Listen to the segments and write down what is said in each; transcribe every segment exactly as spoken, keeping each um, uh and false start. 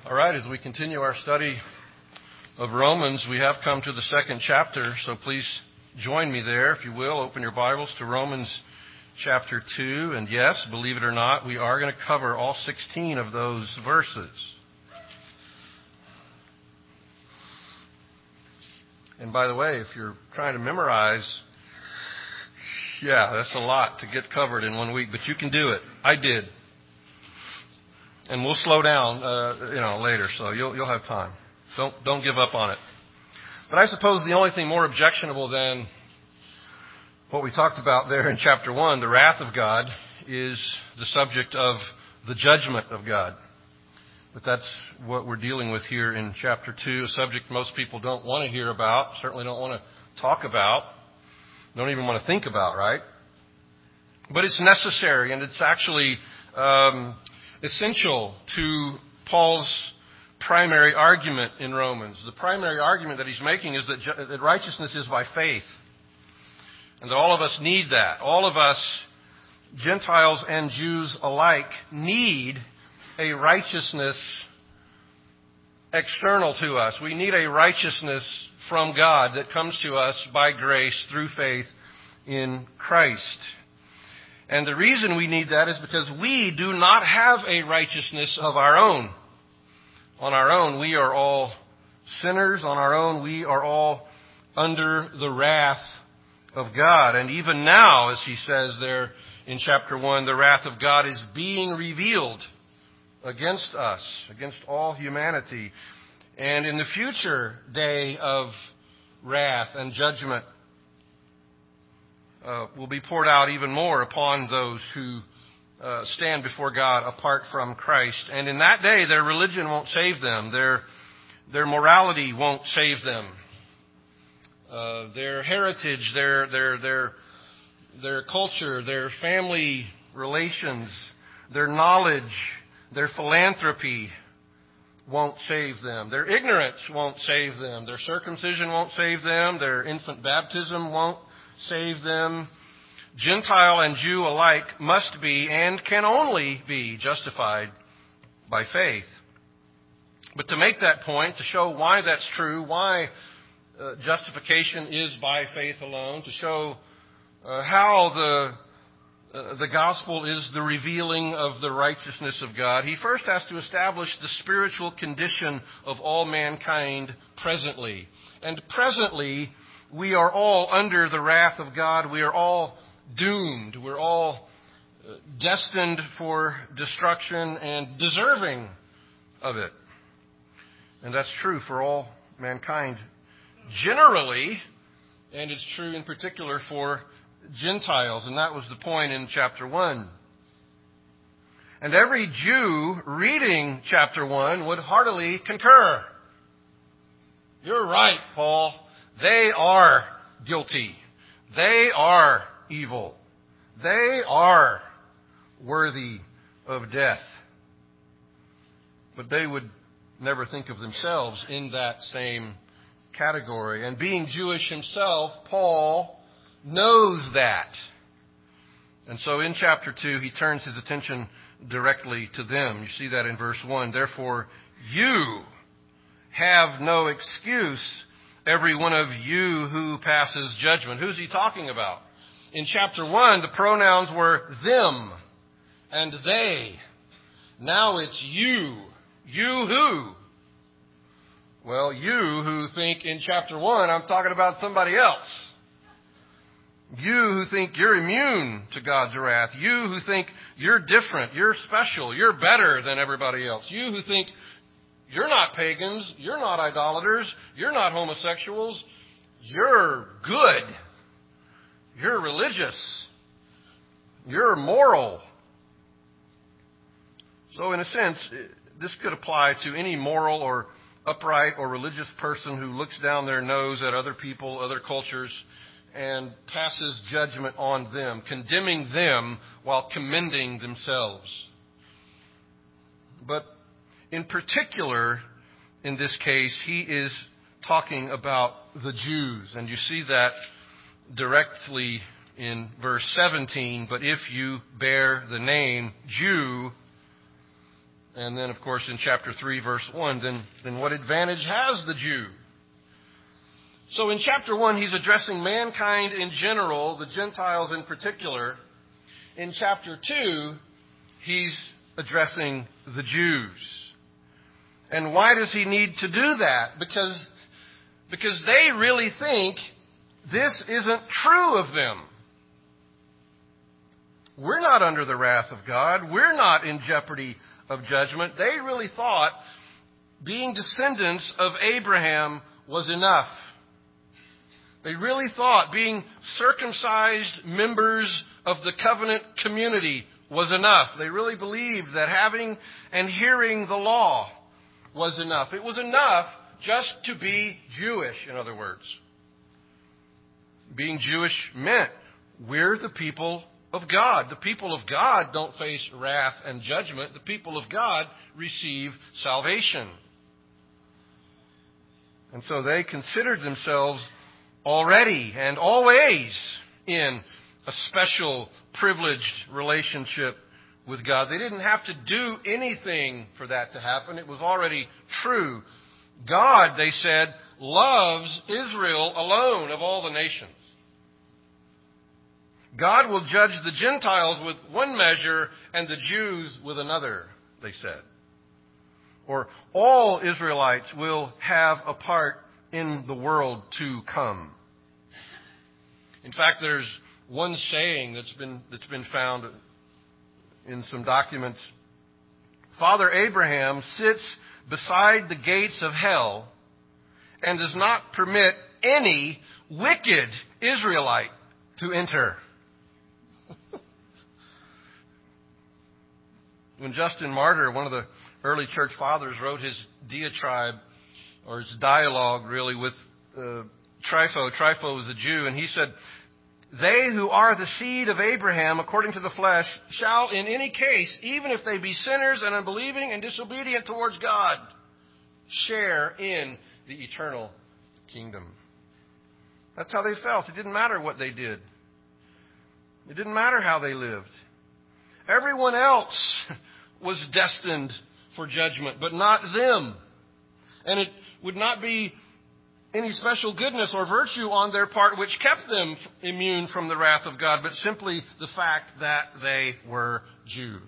All right, as we continue our study of Romans, we have come to the second chapter, so please join me there, if you will. Open your Bibles to Romans chapter two, and yes, believe it or not, we are going to cover all sixteen of those verses. And by the way, if you're trying to memorize, yeah, that's a lot to get covered in one week, but you can do it. I did. And we'll slow down, uh, you know, later, so you'll you'll have time. Don't don't give up on it. But I suppose the only thing more objectionable than what we talked about there in chapter one, the wrath of God, is the subject of the judgment of God. But that's what we're dealing with here in chapter two, a subject most people don't want to hear about, certainly don't want to talk about, don't even want to think about, right? But it's necessary, and it's actually Um, essential to Paul's primary argument in Romans. The primary argument that he's making is that, ju- that righteousness is by faith. And that all of us need that. All of us, Gentiles and Jews alike, need a righteousness external to us. We need a righteousness from God that comes to us by grace through faith in Christ. And the reason we need that is because we do not have a righteousness of our own. On our own, we are all sinners. On our own, we are all under the wrath of God. And even now, as he says there in chapter one, the wrath of God is being revealed against us, against all humanity. And in the future day of wrath and judgment, Uh, will be poured out even more upon those who uh, stand before God apart from Christ. And in that day, their religion won't save them. Their their morality won't save them. Uh, their heritage, their their their their culture, their family relations, their knowledge, their philanthropy won't save them. Their ignorance won't save them. Their circumcision won't save them. Their infant baptism won't save them. Gentile and Jew alike must be and can only be justified by faith. But to make that point, to show why that's true, why uh, justification is by faith alone, to show uh, how the uh, the gospel is the revealing of the righteousness of God, he first has to establish the spiritual condition of all mankind presently. And presently, we are all under the wrath of God. We are all doomed. We're all destined for destruction and deserving of it. And that's true for all mankind generally, and it's true in particular for Gentiles. And that was the point in chapter one. And every Jew reading chapter one would heartily concur. You're right, Paul. They are guilty. They are evil. They are worthy of death. But they would never think of themselves in that same category. And being Jewish himself, Paul knows that. And so in chapter two, he turns his attention directly to them. You see that in verse one. Therefore, you have no excuse, every one of you who passes judgment. Who's he talking about? In chapter one, the pronouns were them and they. Now it's you. You who? Well, you who think in chapter one, I'm talking about somebody else. You who think you're immune to God's wrath. You who think you're different, you're special, you're better than everybody else. You who think you're not pagans, you're not idolaters, you're not homosexuals, you're good, you're religious, you're moral. So in a sense, this could apply to any moral or upright or religious person who looks down their nose at other people, other cultures, and passes judgment on them, condemning them while commending themselves. But in particular, in this case, he is talking about the Jews. And you see that directly in verse seventeen. But if you bear the name Jew And then, of course, in chapter three, verse one, then, then what advantage has the Jew? So in chapter one, he's addressing mankind in general, the Gentiles in particular. In chapter two, he's addressing the Jews. And why does he need to do that? Because, because they really think this isn't true of them. We're not under the wrath of God. We're not in jeopardy of judgment. They really thought being descendants of Abraham was enough. They really thought being circumcised members of the covenant community was enough. They really believed that having and hearing the law was enough. It was enough just to be Jewish, in other words. Being Jewish meant we're the people of God. The people of God don't face wrath and judgment. The people of God receive salvation. And so they considered themselves already and always in a special, privileged relationship with God. They didn't have to do anything for that to happen. It was already true. God, they said, loves Israel alone of all the nations. God will judge the Gentiles with one measure and the Jews with another, they said. Or all Israelites will have a part in the world to come. In fact, there's one saying that's been that's been found in some documents. Father Abraham sits beside the gates of hell and does not permit any wicked Israelite to enter. When Justin Martyr, one of the early church fathers, wrote his diatribe, or his dialogue really, with uh, Trypho. Trypho was a Jew, and he said, "They who are the seed of Abraham according to the flesh shall in any case, even if they be sinners and unbelieving and disobedient towards God, share in the eternal kingdom." That's how they felt. It didn't matter what they did. It didn't matter how they lived. Everyone else was destined for judgment, but not them. And it would not be any special goodness or virtue on their part which kept them immune from the wrath of God, but simply the fact that they were Jews.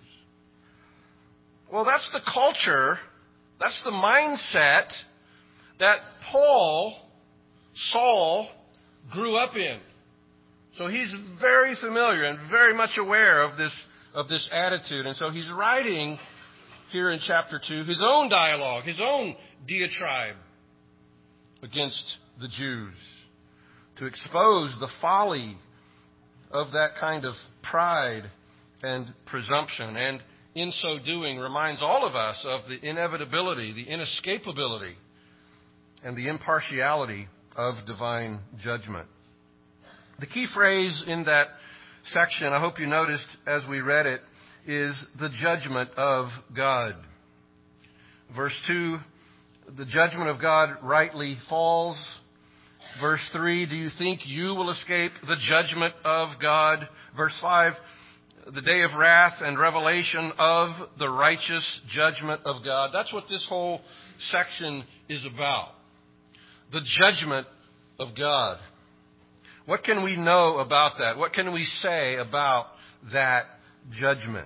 Well, that's the culture, that's the mindset that Paul, Saul, grew up in. So he's very familiar and very much aware of this of this attitude. And so he's writing here in chapter two his own dialogue, his own diatribe against the Jews, to expose the folly of that kind of pride and presumption. And in so doing, reminds all of us of the inevitability, the inescapability, and the impartiality of divine judgment. The key phrase in that section, I hope you noticed as we read it, is the judgment of God. Verse two, the judgment of God rightly falls. Verse three, do you think you will escape the judgment of God? Verse five, the day of wrath and revelation of the righteous judgment of God. That's what this whole section is about. The judgment of God. What can we know about that? What can we say about that judgment?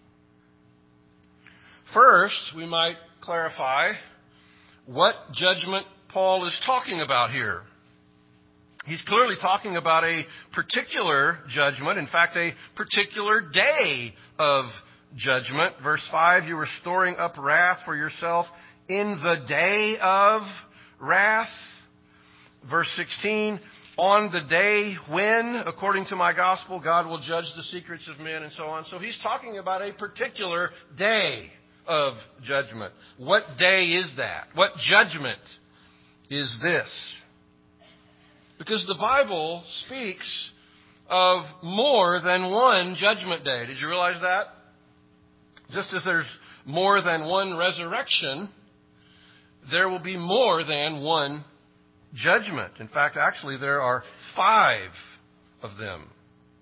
First, we might clarify what judgment Paul is talking about here. He's clearly talking about a particular judgment, in fact, a particular day of judgment. Verse five, you were storing up wrath for yourself in the day of wrath. Verse sixteen, on the day when, according to my gospel, God will judge the secrets of men, and so on. So he's talking about a particular day of judgment. What day is that? What judgment is this? Because the Bible speaks of more than one judgment day. Did you realize that? Just as there's more than one resurrection, there will be more than one judgment. In fact, actually, there are five of them.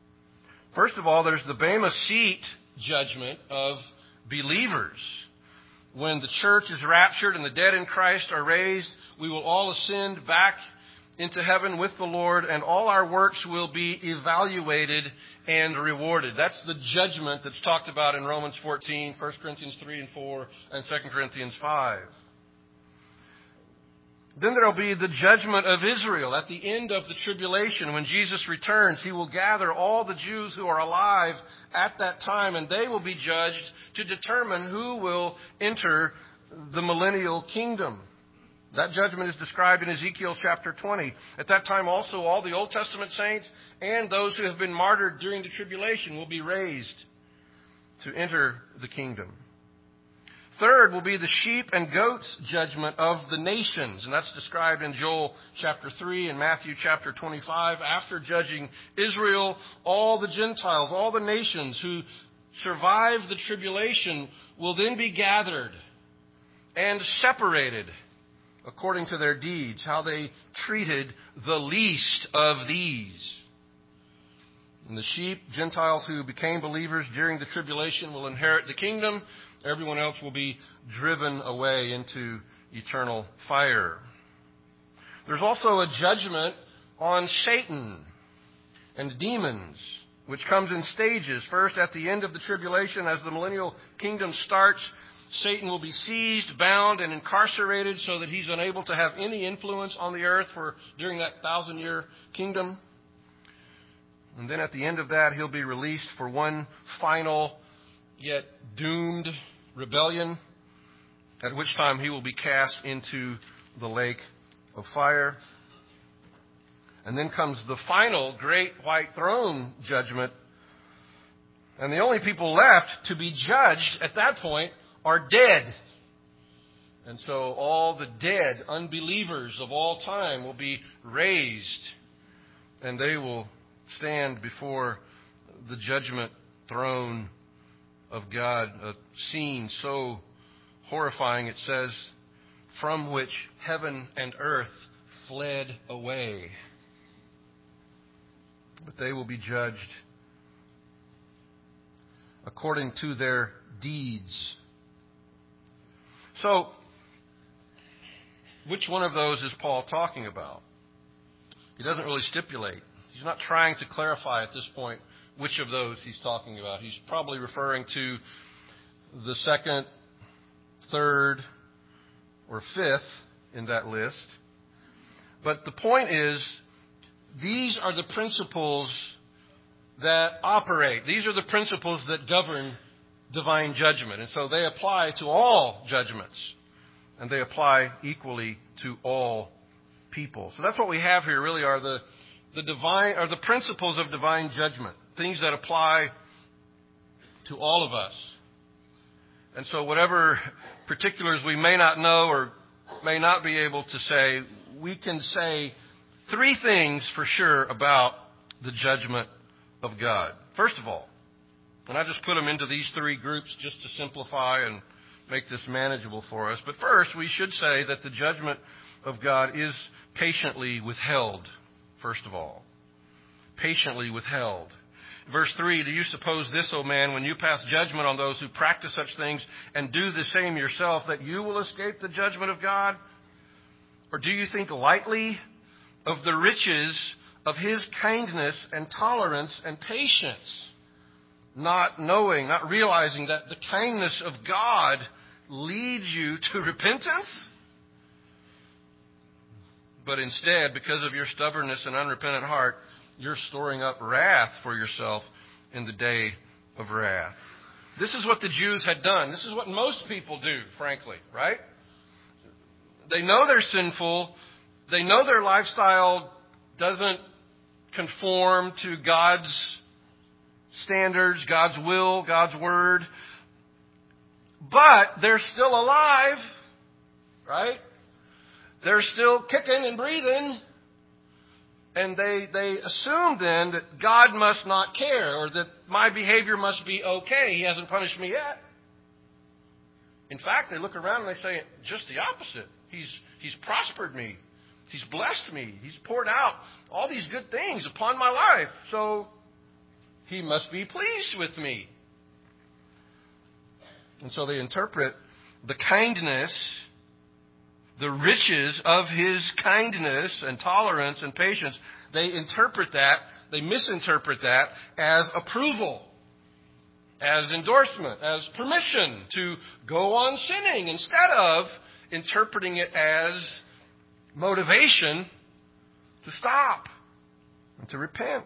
First of all, there's the Bema Seat judgment of believers. when the church is raptured and the dead in Christ are raised, we will all ascend back into heaven with the Lord, and all our works will be evaluated and rewarded. That's the judgment that's talked about in Romans fourteen, First Corinthians three and four, and Second Corinthians five. Then there will be the judgment of Israel at the end of the tribulation. When Jesus returns, he will gather all the Jews who are alive at that time, and they will be judged to determine who will enter the millennial kingdom. That judgment is described in Ezekiel chapter twenty. At that time also, all the Old Testament saints and those who have been martyred during the tribulation will be raised to enter the kingdom. Third will be the sheep and goats judgment of the nations. And that's described in Joel chapter three and Matthew chapter twenty-five. After judging Israel, all the Gentiles, all the nations who survived the tribulation will then be gathered and separated according to their deeds, how they treated the least of these. And the sheep, Gentiles who became believers during the tribulation, will inherit the kingdom. Everyone else will be driven away into eternal fire. There's also a judgment on Satan and demons, which comes in stages. First, at the end of the tribulation, as the millennial kingdom starts, Satan will be seized, bound, and incarcerated so that he's unable to have any influence on the earth for during that thousand-year kingdom. And then at the end of that, he'll be released for one final yet doomed rebellion, at which time he will be cast into the lake of fire. And then comes the final great white throne judgment. And the only people left to be judged at that point are dead. And so all the dead unbelievers of all time will be raised, and they will stand before the judgment throne of God, a scene so horrifying, it says, from which heaven and earth fled away. But they will be judged according to their deeds. So, which one of those is Paul talking about? He doesn't really stipulate. He's not trying to clarify at this point which of those he's talking about. He's probably referring to the second, third, or fifth in that list. But the point is, these are the principles that operate. These are the principles that govern divine judgment. And so they apply to all judgments. And they apply equally to all people. So that's what we have here really are the, the divine are the principles of divine judgment. Things that apply to all of us. And so whatever particulars we may not know or may not be able to say, we can say three things for sure about the judgment of God. First of all, and I just put them into these three groups just to simplify and make this manageable for us. But first, we should say that the judgment of God is patiently withheld, first of all. Patiently withheld. Verse three, do you suppose this, O man, when you pass judgment on those who practice such things and do the same yourself, that you will escape the judgment of God? Or do you think lightly of the riches of his kindness and tolerance and patience, not knowing, not realizing that the kindness of God leads you to repentance? But instead, because of your stubbornness and unrepentant heart, you're storing up wrath for yourself in the day of wrath. This is what the Jews had done. This is what most people do, frankly, right? They know they're sinful. They know their lifestyle doesn't conform to God's standards, God's will, God's word. But they're still alive, right? They're still kicking and breathing. And they, they assume then that God must not care, or that my behavior must be okay. He hasn't punished me yet. In fact, they look around and they say just the opposite. He's, he's prospered me. He's blessed me. He's poured out all these good things upon my life. So he must be pleased with me. And so they interpret the kindness, the riches of his kindness and tolerance and patience, they interpret that, they misinterpret that as approval, as endorsement, as permission to go on sinning, instead of interpreting it as motivation to stop and to repent.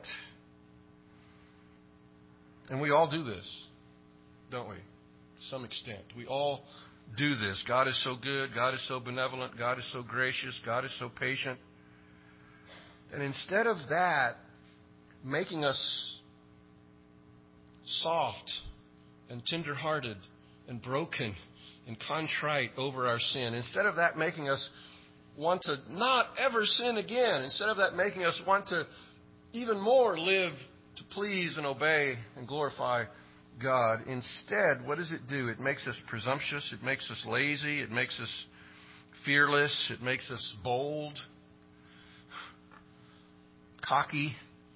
And we all do this, don't we? To some extent. We all do this. God is so good. God is so benevolent. God is so gracious. God is so patient. And instead of that making us soft and tender-hearted and broken and contrite over our sin, instead of that making us want to not ever sin again, instead of that making us want to even more live to please and obey and glorify God, instead, what does it do? It makes us presumptuous. It makes us lazy. It makes us fearless. It makes us bold, cocky.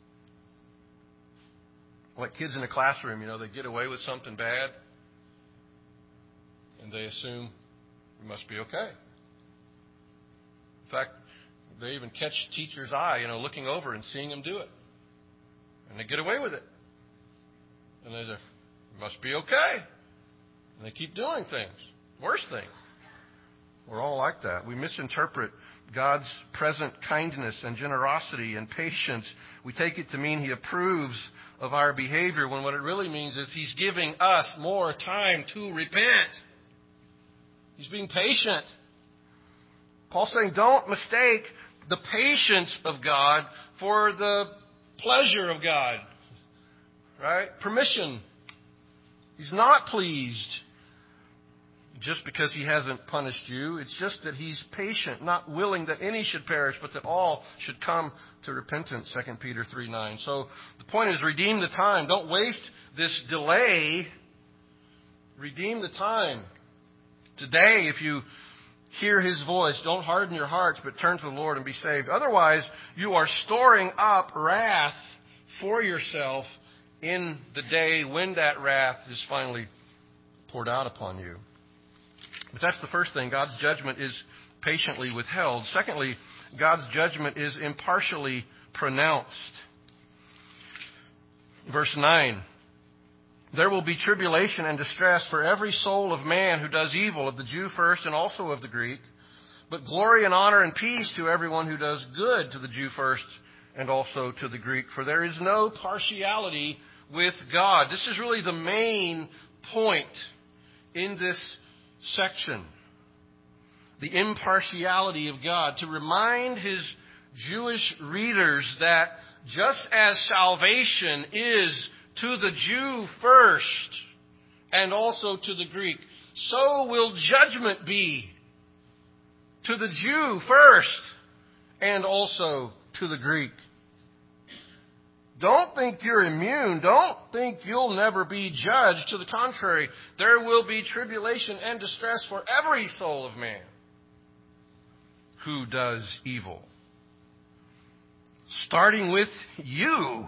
Like kids in a classroom, you know, they get away with something bad, and they assume it must be okay. In fact, they even catch teacher's eye, you know, looking over and seeing them do it. And they get away with it. And they say, it must be okay. And they keep doing things. Worst thing. We're all like that. We misinterpret God's present kindness and generosity and patience. We take it to mean He approves of our behavior, when what it really means is He's giving us more time to repent. He's being patient. Paul's saying, don't mistake the patience of God for the pleasure of God. Right? Permission. He's not pleased just because He hasn't punished you. It's just that He's patient, not willing that any should perish, but that all should come to repentance, Second Peter three nine. So the point is, redeem the time. Don't waste this delay. Redeem the time. Today, if you hear His voice, don't harden your hearts, but turn to the Lord and be saved. Otherwise, you are storing up wrath for yourself in the day when that wrath is finally poured out upon you. But that's the first thing. God's judgment is patiently withheld. Secondly, God's judgment is impartially pronounced. Verse nine. There will be tribulation and distress for every soul of man who does evil, of the Jew first and also of the Greek. But glory and honor and peace to everyone who does good, to the Jew first and also to the Greek. For there is no partiality with God. This is really the main point in this section. The impartiality of God. To remind His Jewish readers that just as salvation is to the Jew first and also to the Greek, so will judgment be to the Jew first and also to the Greek. Don't think you're immune. Don't think you'll never be judged. To the contrary, there will be tribulation and distress for every soul of man who does evil. Starting with you.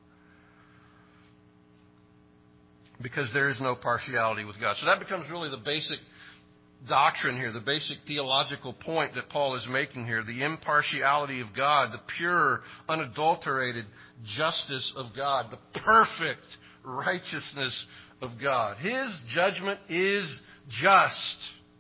Because there is no partiality with God. So that becomes really the basic doctrine here, the basic theological point that Paul is making here. The impartiality of God, the pure, unadulterated justice of God, the perfect righteousness of God. His judgment is just.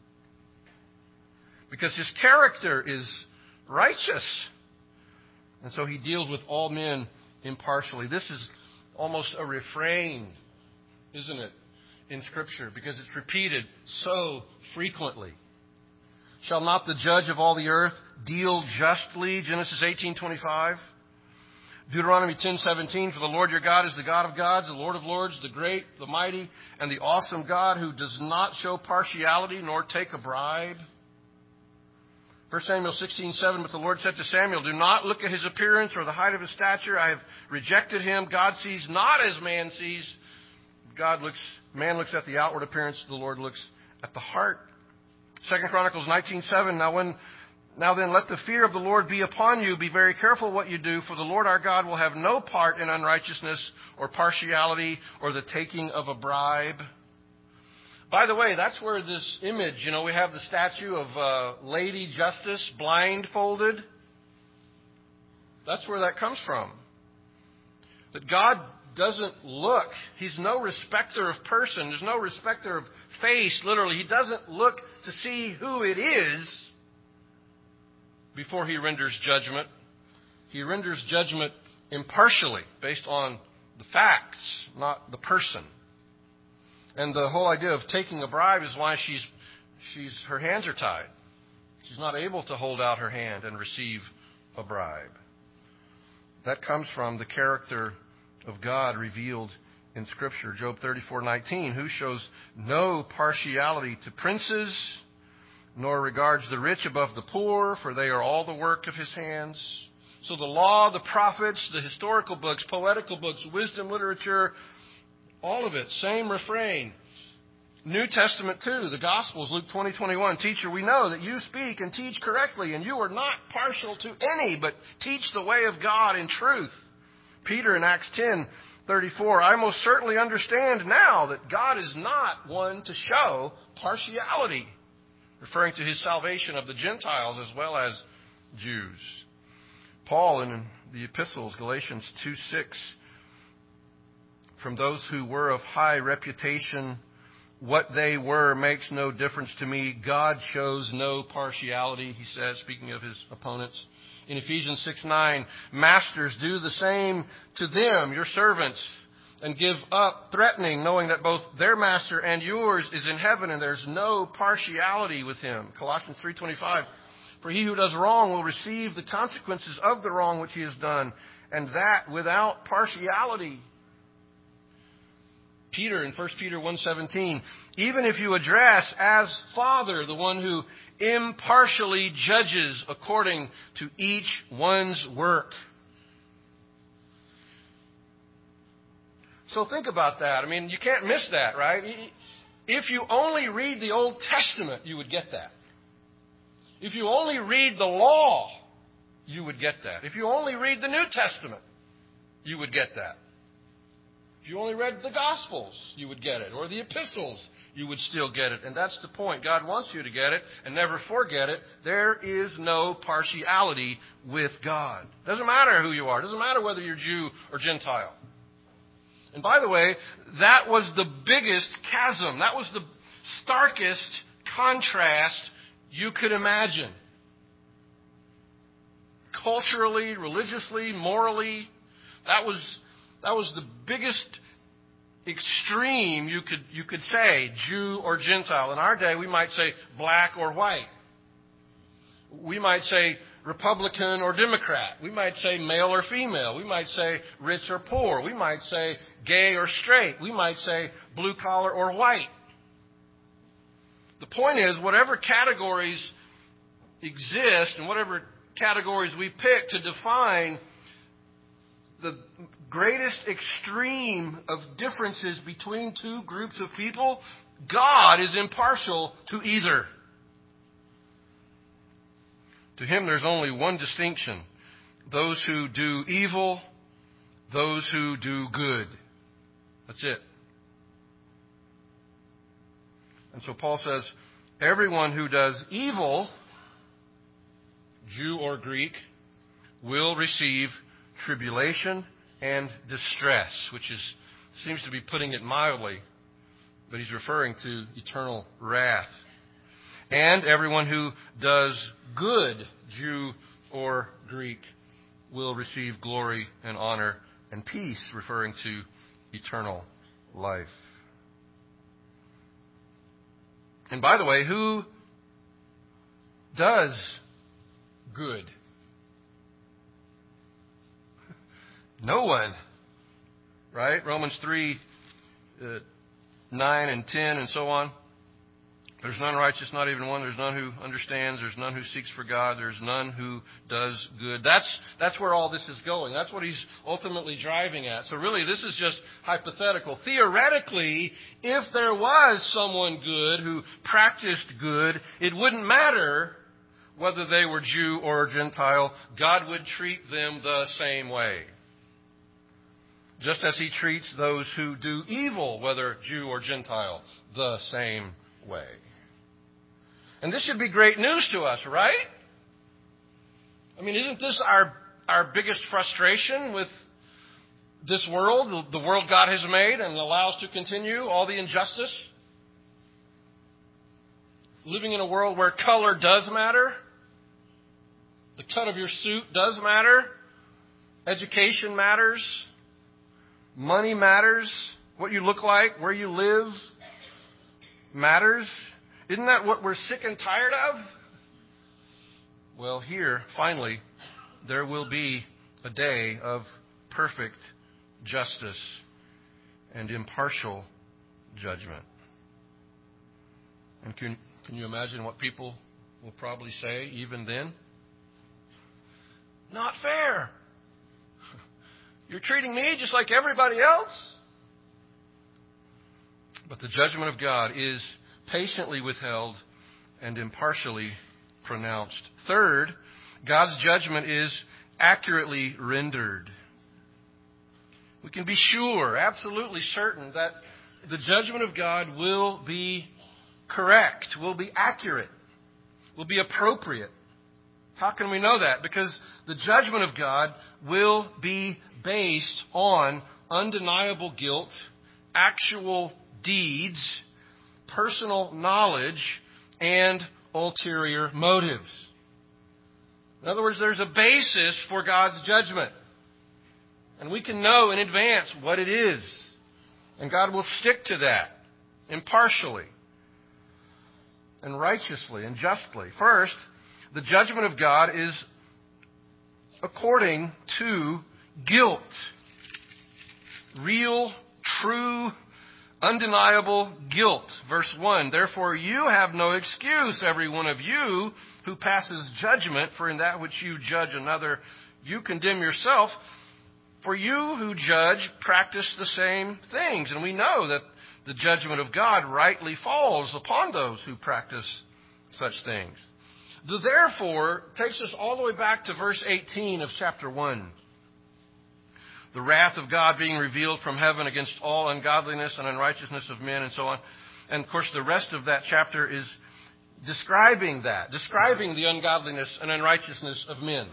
Because His character is righteous. And so He deals with all men impartially. This is almost a refrain, isn't it, in Scripture, because it's repeated so frequently. Shall not the judge of all the earth deal justly? Genesis eighteen twenty-five. Deuteronomy ten seventeen. For the Lord your God is the God of gods, the Lord of lords, the great, the mighty, and the awesome God, who does not show partiality nor take a bribe. First Samuel sixteen seven. But the Lord said to Samuel, do not look at his appearance or the height of his stature. I have rejected him. God sees not as man sees. God looks, man looks at the outward appearance, the Lord looks at the heart. Second Chronicles nineteen seven. Now when, now then, let the fear of the Lord be upon you. Be very careful what you do, for the Lord our God will have no part in unrighteousness or partiality or the taking of a bribe. By the way, that's where this image, you know, we have the statue of uh, Lady Justice blindfolded. That's where that comes from. That God doesn't look. He's no respecter of person. There's no respecter of face, literally. He doesn't look to see who it is before he renders judgment. He renders judgment impartially, based on the facts, not the person. And the whole idea of taking a bribe is why she's, she's, her hands are tied. She's not able to hold out her hand and receive a bribe. That comes from the character of God revealed in Scripture. Job thirty-four nineteen, who shows no partiality to princes, nor regards the rich above the poor, for they are all the work of his hands. So the law, the prophets, the historical books, poetical books, wisdom literature, all of it, same refrain. New Testament too, the Gospels, Luke twenty twenty-one. Teacher, we know that you speak and teach correctly, and you are not partial to any, but teach the way of God in truth. Peter in Acts ten thirty-four, I most certainly understand now that God is not one to show partiality, referring to his salvation of the Gentiles as well as Jews. Paul in the epistles, Galatians two six, from those who were of high reputation, what they were makes no difference to me. God shows no partiality, he says, speaking of his opponents. In Ephesians six nine, masters, do the same to them, your servants, and give up threatening, knowing that both their master and yours is in heaven, and there's no partiality with him. Colossians three twenty-five, for he who does wrong will receive the consequences of the wrong which he has done, and that without partiality. Peter in First Peter one seventeen, even if you address as Father the one who impartially judges according to each one's work. So think about that. I mean, you can't miss that, right? If you only read the Old Testament, you would get that. If you only read the law, you would get that. If you only read the New Testament, you would get that. If you only read the Gospels, you would get it. Or the epistles, you would still get it. And that's the point. God wants you to get it and never forget it. There is no partiality with God. Doesn't matter who you are. Doesn't matter whether you're Jew or Gentile. And by the way, that was the biggest chasm. That was the starkest contrast you could imagine. Culturally, religiously, morally, that was... That was the biggest extreme you could you could say, Jew or Gentile. In our day, we might say black or white. We might say Republican or Democrat. We might say male or female. We might say rich or poor. We might say gay or straight. We might say blue collar or white. The point is, whatever categories exist and whatever categories we pick to define the greatest extreme of differences between two groups of people, God is impartial to either. To him, there's only one distinction. Those who do evil, those who do good. That's it. And so Paul says, everyone who does evil, Jew or Greek, will receive tribulation and distress, which is seems to be putting it mildly, but he's referring to eternal wrath. And everyone who does good, Jew or Greek, will receive glory and honor and peace, referring to eternal life. And by the way, who does good? No one, right? Romans three, uh, nine and ten and so on. There's none righteous, not even one. There's none who understands. There's none who seeks for God. There's none who does good. That's, that's where all this is going. That's what he's ultimately driving at. So really, this is just hypothetical. Theoretically, if there was someone good who practiced good, it wouldn't matter whether they were Jew or Gentile. God would treat them the same way. just as he treats those who do evil, whether Jew or Gentile, the same way. And this should be great news to us, right? I mean, isn't this our, our biggest frustration with this world, the world God has made and allows to continue, all the injustice? Living in a world where color does matter, the cut of your suit does matter, education matters, money matters, what you look like, where you live matters. Isn't that what we're sick and tired of? Well, here, finally, there will be a day of perfect justice and impartial judgment. And can, can you imagine what people will probably say even then? Not fair. You're treating me just like everybody else. But the judgment of God is patiently withheld and impartially pronounced. Third, God's judgment is accurately rendered. We can be sure, absolutely certain, that the judgment of God will be correct, will be accurate, will be appropriate. How can we know that? Because the judgment of God will be based on undeniable guilt, actual deeds, personal knowledge, and ulterior motives. In other words, there's a basis for God's judgment. And we can know in advance what it is. And God will stick to that impartially and righteously and justly. First, the judgment of God is according to guilt. Real, true, undeniable guilt. Verse one, therefore you have no excuse, every one of you who passes judgment, for in that which you judge another, you condemn yourself. For you who judge practice the same things. And we know that the judgment of God rightly falls upon those who practice such things. The therefore takes us all the way back to verse eighteen of chapter one. The wrath of God being revealed from heaven against all ungodliness and unrighteousness of men and so on. And of course the rest of that chapter is describing that, describing the ungodliness and unrighteousness of men.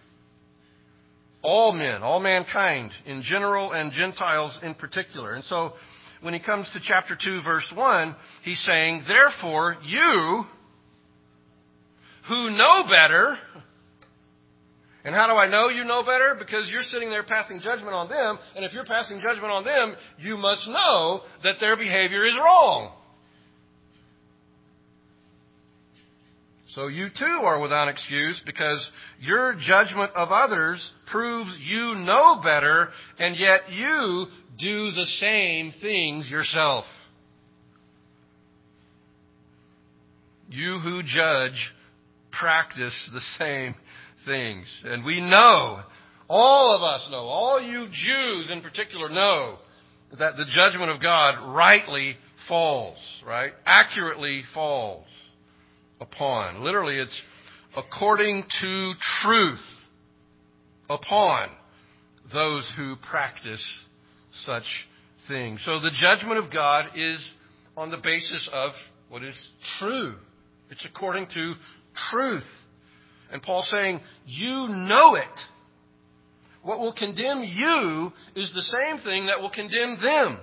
All men, all mankind in general and Gentiles in particular. And so when he comes to chapter two, verse one, he's saying, therefore you who know better. And how do I know you know better? Because you're sitting there passing judgment on them. And if you're passing judgment on them, you must know that their behavior is wrong. So you too are without excuse, because your judgment of others proves you know better, and yet you do the same things yourself. You who judge practice the same things. And we know, all of us know, all you Jews in particular know, that the judgment of God rightly falls, right? Accurately falls upon. Literally, it's according to truth upon those who practice such things. So the judgment of God is on the basis of what is true. It's according to truth. And Paul's saying, you know it. What will condemn you is the same thing that will condemn them.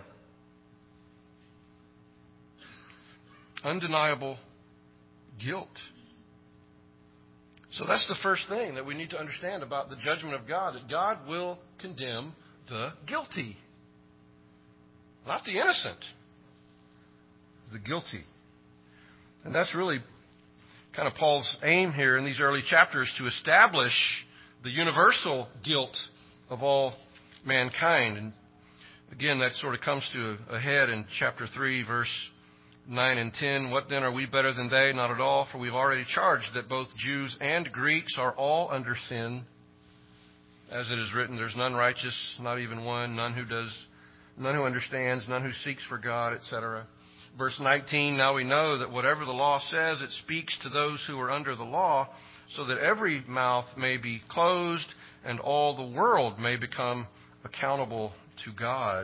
Undeniable guilt. So that's the first thing that we need to understand about the judgment of God, that God will condemn the guilty. Not the innocent. The guilty. And that's really kind of Paul's aim here in these early chapters, to establish the universal guilt of all mankind. And again, that sort of comes to a head in chapter three, verse nine and ten. What then, are we better than they? Not at all, for we've already charged that both Jews and Greeks are all under sin. As it is written, there's none righteous, not even one, none who does, none who understands, none who seeks for God, et cetera. Verse nineteen, now we know that whatever the law says, it speaks to those who are under the law, so that every mouth may be closed and all the world may become accountable to God.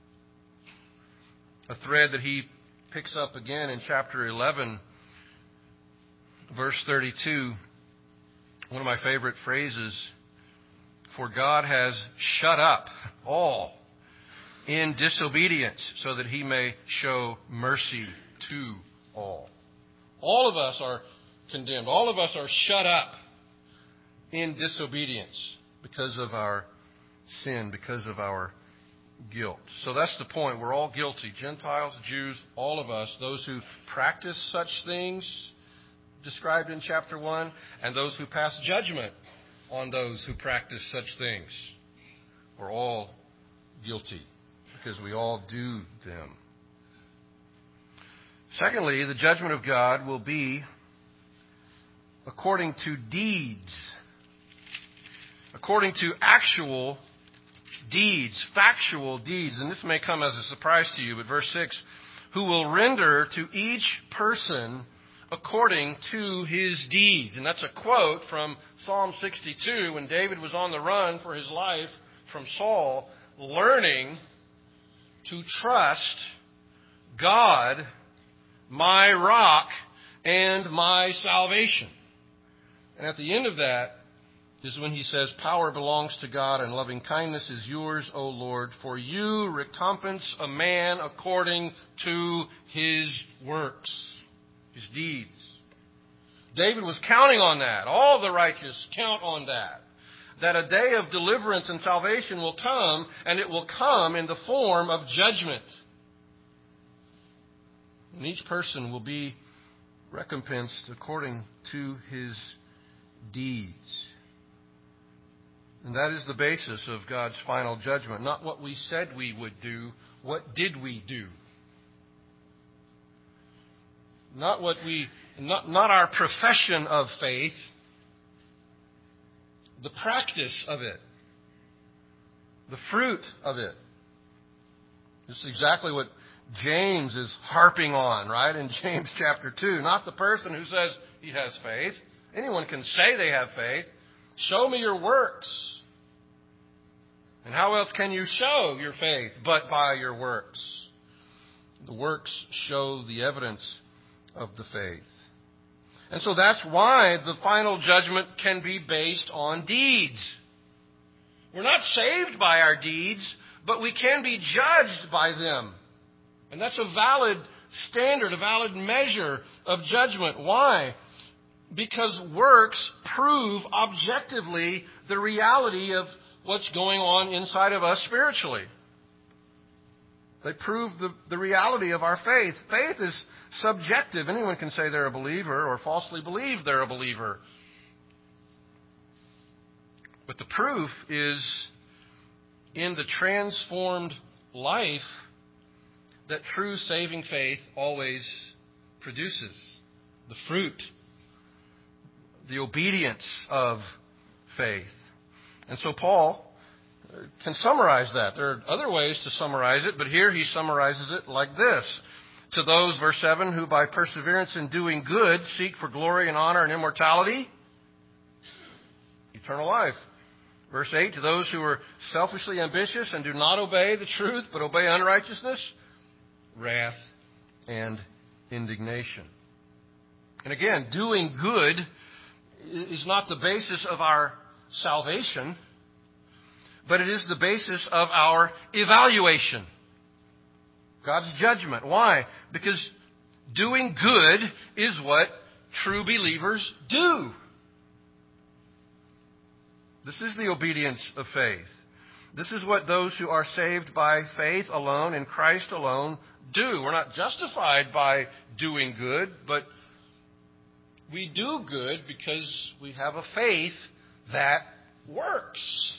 A thread that he picks up again in chapter eleven, verse thirty-two. One of my favorite phrases. For God has shut up all in disobedience so that he may show mercy to all. All of us are condemned. All of us are shut up in disobedience because of our sin, because of our guilt. So that's the point. We're all guilty. Gentiles, Jews, all of us, those who practice such things described in chapter one, and those who pass judgment on those who practice such things. We're all guilty because we all do them. Secondly, the judgment of God will be according to deeds. According to actual deeds, factual deeds. And this may come as a surprise to you, but verse six, who will render to each person according to his deeds. And that's a quote from Psalm sixty-two when David was on the run for his life from Saul, learning to trust God, my rock and my salvation. And at the end of that is when he says, power belongs to God and loving kindness is yours, O Lord, for you recompense a man according to his works, his deeds. David was counting on that. All the righteous count on that. That a day of deliverance and salvation will come, and it will come in the form of judgment. And each person will be recompensed according to his deeds. And that is the basis of God's final judgment. Not what we said we would do, what did we do? Not what we, not, not our profession of faith, the practice of it, the fruit of it. This is exactly what James is harping on, right? In James chapter two. Not the person who says he has faith. Anyone can say they have faith. Show me your works. And how else can you show your faith but by your works? The works show the evidence of the faith. And so that's why the final judgment can be based on deeds. We're not saved by our deeds, but we can be judged by them. And that's a valid standard, a valid measure of judgment. Why? Because works prove objectively the reality of what's going on inside of us spiritually. They prove the, the reality of our faith. Faith is subjective. Anyone can say they're a believer or falsely believe they're a believer. But the proof is in the transformed life that true saving faith always produces. The fruit, the obedience of faith. And so Paul can summarize that. There are other ways to summarize it, but here he summarizes it like this. To those, verse seven, who by perseverance in doing good seek for glory and honor and immortality, eternal life. Verse eight, to those who are selfishly ambitious and do not obey the truth, but obey unrighteousness, wrath and indignation. And again, doing good is not the basis of our salvation, but it is the basis of our evaluation. God's judgment. Why? Because doing good is what true believers do. This is the obedience of faith. This is what those who are saved by faith alone, in Christ alone, do. We're not justified by doing good, but we do good because we have a faith that works.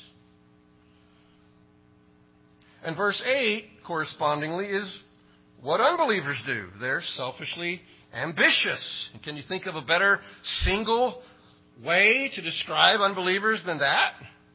And verse eight, correspondingly, is what unbelievers do. They're selfishly ambitious. And can you think of a better single way to describe unbelievers than that?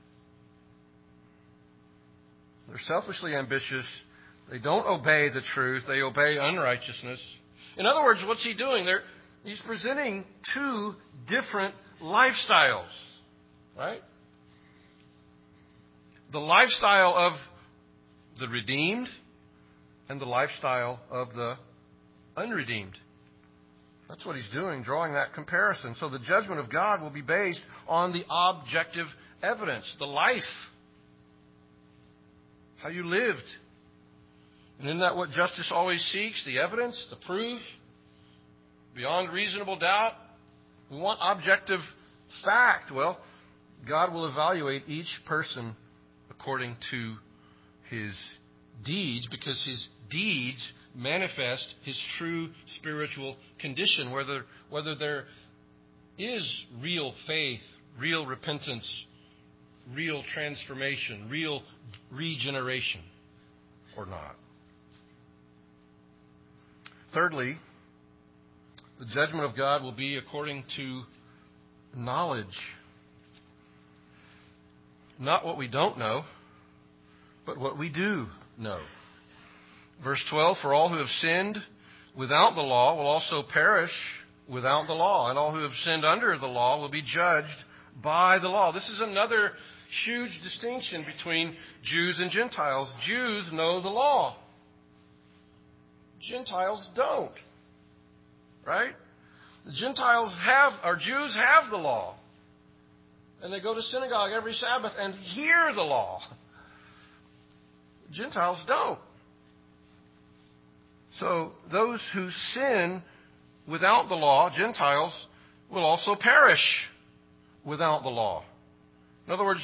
They're selfishly ambitious. They don't obey the truth. They obey unrighteousness. In other words, what's he doing? They're, he's presenting two different lifestyles, right? The lifestyle of the redeemed and the lifestyle of the unredeemed. That's what he's doing, drawing that comparison. So the judgment of God will be based on the objective evidence, the life, how you lived. And isn't that what justice always seeks? The evidence, the proof, beyond reasonable doubt. We want objective fact. Well, God will evaluate each person according to his deeds, because his deeds manifest his true spiritual condition, whether whether there is real faith, real repentance, real transformation, real regeneration or not. Thirdly, the judgment of God will be according to knowledge. Not what we don't know, but what we do know. Verse twelve, for all who have sinned without the law will also perish without the law, and all who have sinned under the law will be judged by the law. This is another huge distinction between Jews and Gentiles. Jews know the law. Gentiles don't. Right? The Gentiles have, or Jews have the law. And they go to synagogue every Sabbath and hear the law. Gentiles don't. So those who sin without the law, Gentiles, will also perish without the law. In other words,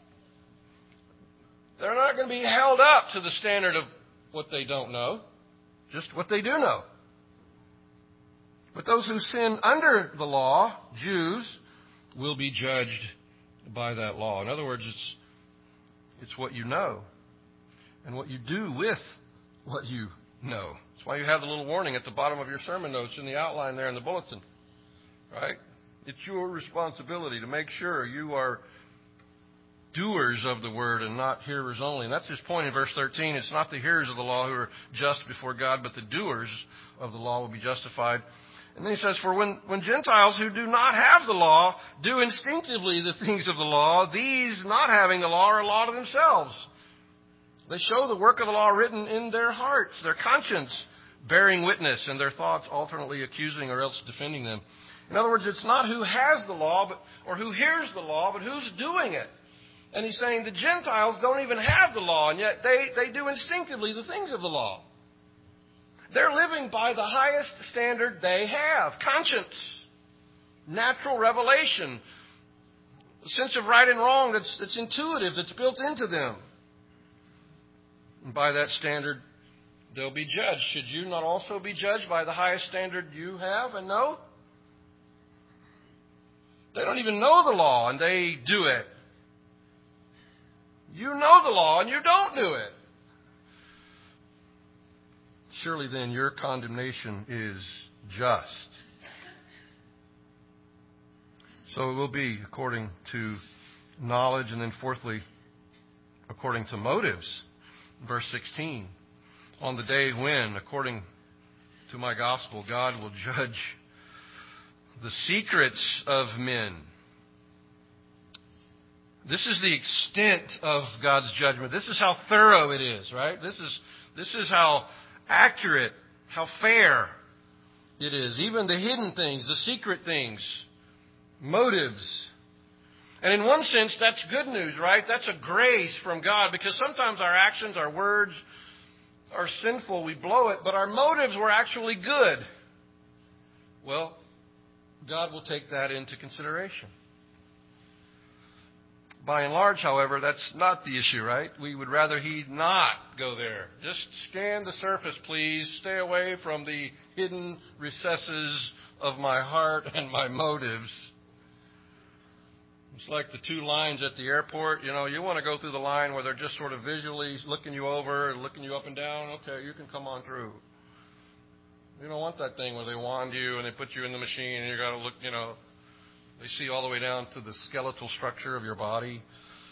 they're not going to be held up to the standard of what they don't know, just what they do know. But those who sin under the law, Jews, will be judged by that law. In other words, it's it's what you know and what you do with what you know. That's why you have the little warning at the bottom of your sermon notes in the outline there in the bulletin. Right? It's your responsibility to make sure you are doers of the word and not hearers only. And that's his point in verse thirteen. It's not the hearers of the law who are just before God, but the doers of the law will be justified. And then he says, for when, when Gentiles who do not have the law do instinctively the things of the law, these not having the law are a law to themselves. They show the work of the law written in their hearts, their conscience bearing witness, and their thoughts alternately accusing or else defending them. In other words, it's not who has the law but or who hears the law, but who's doing it. And he's saying the Gentiles don't even have the law, and yet they, they do instinctively the things of the law. They're living by the highest standard they have. Conscience. Natural revelation. A sense of right and wrong that's, that's intuitive, that's built into them. And by that standard, they'll be judged. Should you not also be judged by the highest standard you have and know? They don't even know the law, and they do it. You know the law, and you don't do it. Surely then your condemnation is just. So it will be according to knowledge, and then fourthly, according to motives. Verse sixteen, on the day when, according to my gospel, God will judge the secrets of men. This is the extent of God's judgment. This is how thorough it is, right? This is this is how accurate, how fair it is. Even the hidden things, the secret things, motives. And in one sense, that's good news, right? That's a grace from God, because sometimes our actions, our words are sinful. We blow it, but our motives were actually good. Well, God will take that into consideration. By and large, however, that's not the issue, right? We would rather He not go there. Just scan the surface, please. Stay away from the hidden recesses of my heart and my motives. It's like the two lines at the airport. You know, you want to go through the line where they're just sort of visually looking you over and looking you up and down. Okay, you can come on through. You don't want that thing where they wand you and they put you in the machine and you got to look, you know. They see all the way down to the skeletal structure of your body.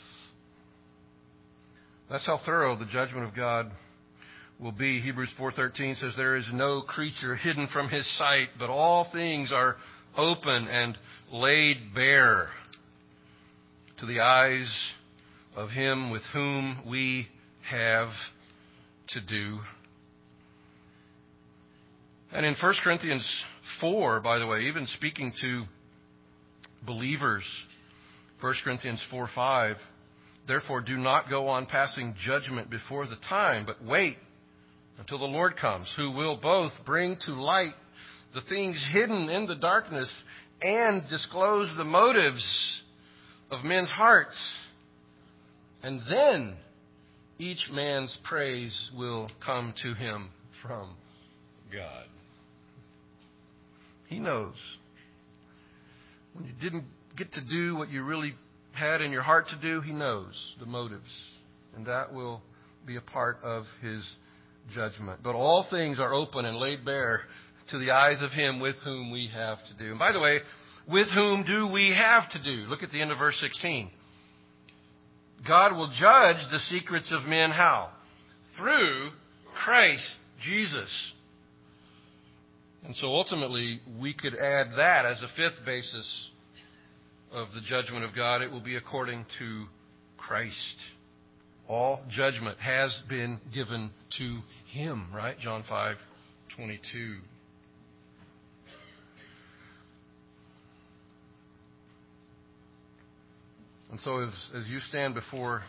That's how thorough the judgment of God will be. Hebrews four thirteen says, there is no creature hidden from His sight, but all things are open and laid bare to the eyes of Him with whom we have to do. And in First Corinthians four, by the way, even speaking to believers, First Corinthians four five, therefore do not go on passing judgment before the time, but wait until the Lord comes, who will both bring to light the things hidden in the darkness and disclose the motives of men's hearts. And then each man's praise will come to him from God. He knows. When you didn't get to do what you really had in your heart to do, He knows the motives. And that will be a part of His judgment. But all things are open and laid bare to the eyes of Him with whom we have to do. And by the way, with whom do we have to do? Look at the end of verse sixteen. God will judge the secrets of men how? Through Christ Jesus. And so ultimately, we could add that as a fifth basis of the judgment of God. It will be according to Christ. All judgment has been given to Him, right? John five twenty-two. And so as, as you stand before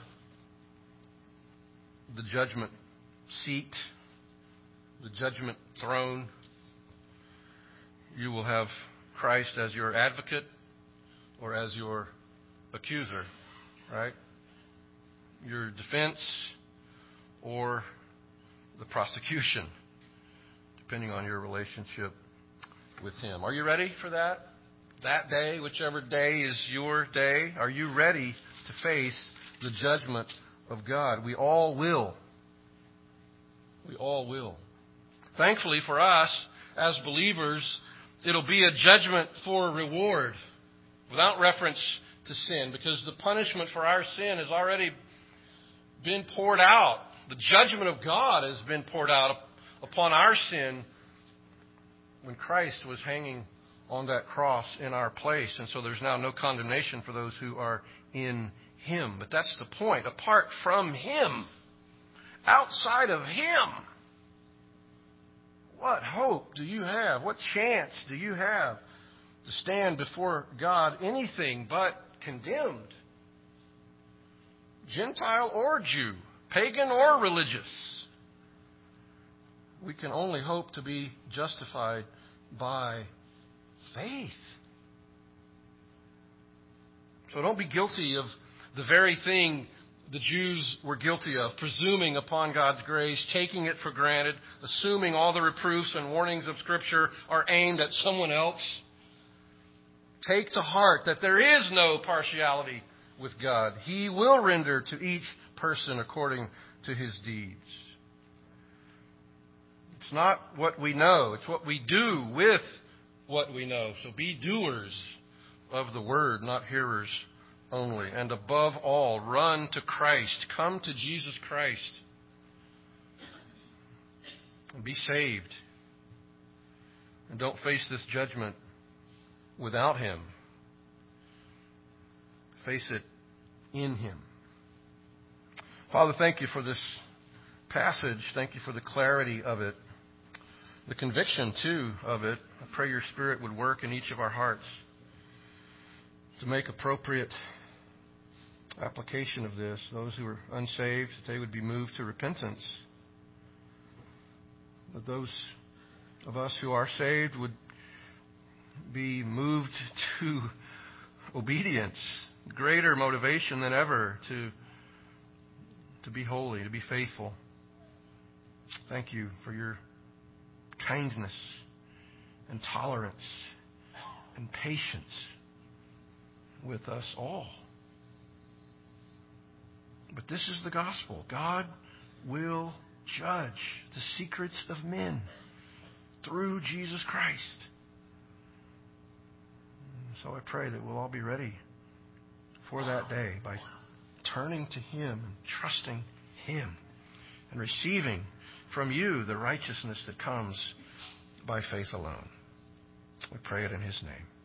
the judgment seat, the judgment throne, you will have Christ as your advocate or as your accuser, right? Your defense or the prosecution, depending on your relationship with Him. Are you ready for that? That day, whichever day is your day, are you ready to face the judgment of God? We all will. We all will. Thankfully for us, as believers, it'll be a judgment for reward, without reference to sin, because the punishment for our sin has already been poured out. The judgment of God has been poured out upon our sin when Christ was hanging on that cross in our place. And so there's now no condemnation for those who are in Him. But that's the point. Apart from Him, outside of Him, what hope do you have? What chance do you have to stand before God anything but condemned? Gentile or Jew, pagan or religious. We can only hope to be justified by faith. So don't be guilty of the very thing the Jews were guilty of, presuming upon God's grace, taking it for granted, assuming all the reproofs and warnings of Scripture are aimed at someone else. Take to heart that there is no partiality with God. He will render to each person according to his deeds. It's not what we know, it's what we do with what we know. So be doers of the word, not hearers only. And above all, run to Christ. Come to Jesus Christ. And be saved. And don't face this judgment without Him. Face it in Him. Father, thank You for this passage. Thank You for the clarity of it. The conviction, too, of it. I pray Your Spirit would work in each of our hearts to make appropriate application of this. Those who are unsaved, that they would be moved to repentance. That those of us who are saved would be moved to obedience, greater motivation than ever to, to be holy, to be faithful. Thank You for Your kindness and tolerance and patience with us all. But this is the gospel. God will judge the secrets of men through Jesus Christ. So I pray that we'll all be ready for that day by turning to Him and trusting Him and receiving from You the righteousness that comes by faith alone. We pray it in His name.